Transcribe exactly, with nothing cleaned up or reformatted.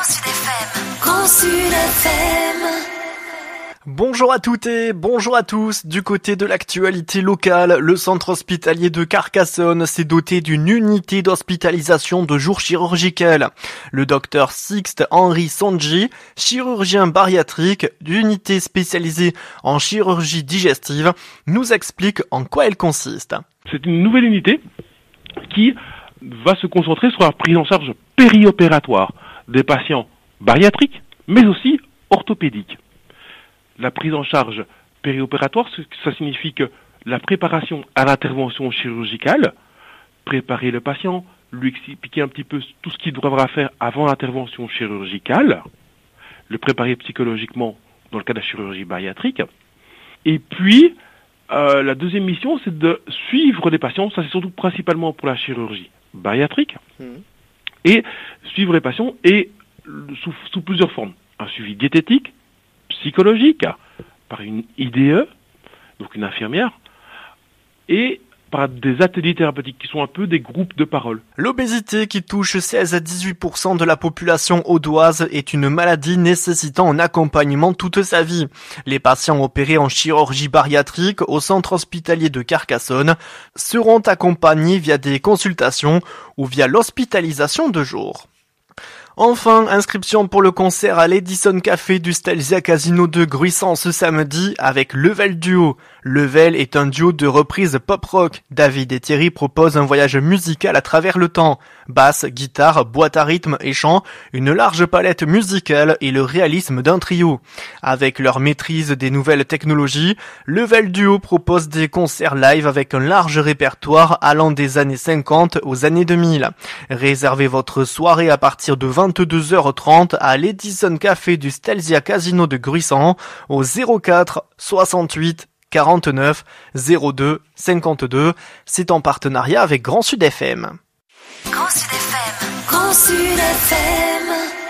Grand Sud F M. Grand Sud F M. Bonjour à toutes et bonjour à tous. Du côté de l'actualité locale, le centre hospitalier de Carcassonne s'est doté d'une unité d'hospitalisation de jour chirurgicale. Le docteur Sixte Henri Sonji, chirurgien bariatrique d'unité spécialisée en chirurgie digestive, nous explique en quoi elle consiste. C'est une nouvelle unité qui va se concentrer sur la prise en charge périopératoire des patients bariatriques, mais aussi orthopédiques. La prise en charge périopératoire, ça signifie que la préparation à l'intervention chirurgicale, préparer le patient, lui expliquer un petit peu tout ce qu'il devra faire avant l'intervention chirurgicale, le préparer psychologiquement dans le cas de la chirurgie bariatrique. Et puis, euh, la deuxième mission, c'est de suivre les patients, ça c'est surtout principalement pour la chirurgie bariatrique, mmh. et suivre les patients et sous, sous plusieurs formes. Un suivi diététique, psychologique, par une I D E, donc une infirmière, et par des ateliers thérapeutiques qui sont un peu des groupes de parole. L'obésité qui touche seize à dix-huit pour cent de la population audoise est une maladie nécessitant un accompagnement toute sa vie. Les patients opérés en chirurgie bariatrique au centre hospitalier de Carcassonne seront accompagnés via des consultations ou via l'hospitalisation de jour. Enfin, inscription pour le concert à l'Edison Café du Stelzia Casino de Gruissant ce samedi avec Level Duo. Level est un duo de reprises pop-rock. David et Thierry proposent un voyage musical à travers le temps. Basse, guitare, boîte à rythme et chant, une large palette musicale et le réalisme d'un trio. Avec leur maîtrise des nouvelles technologies, Level Duo propose des concerts live avec un large répertoire allant des années cinquante aux années deux mille. Réservez votre soirée à partir de vingt-deux heures trente à l'Edison Café du Stelzia Casino de Gruissant au zéro quatre soixante-huit quarante-neuf zéro deux cinquante-deux. C'est en partenariat avec Grand Sud F M. Grand Sud F M. Grand Sud F M.